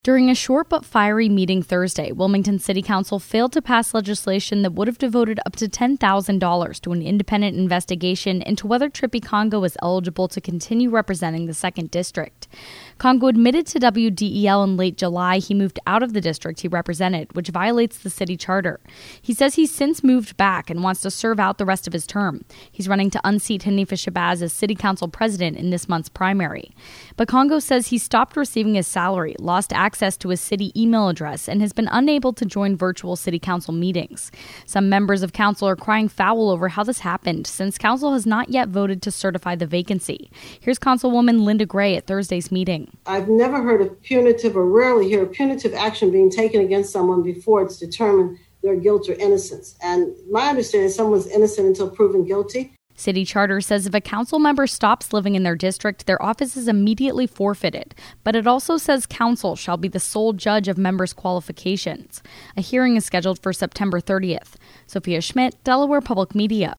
During a short but fiery meeting Thursday, Wilmington City Council failed to pass legislation that would have devoted up to $10,000 to an independent investigation into whether Trippi Congo was eligible to continue representing the 2nd District. Congo admitted to WDEL in late July he moved out of the district he represented, which violates the city charter. He says he's since moved back and wants to serve out the rest of his term. He's running to unseat Hanifa Shabazz as city council president in this month's primary. But Congo says he stopped receiving his salary, lost access to his city email address, and has been unable to join virtual city council meetings. Some members of council are crying foul over how this happened, since council has not yet voted to certify the vacancy. Here's Councilwoman Linda Gray at Thursday's meeting. I've never heard of punitive, or rarely hear of punitive action being taken against someone before it's determined their guilt or innocence. And my understanding is someone's innocent until proven guilty. City charter says if a council member stops living in their district, their office is immediately forfeited. But it also says council shall be the sole judge of members' qualifications. A hearing is scheduled for September 30th. Sophia Schmidt, Delaware Public Media.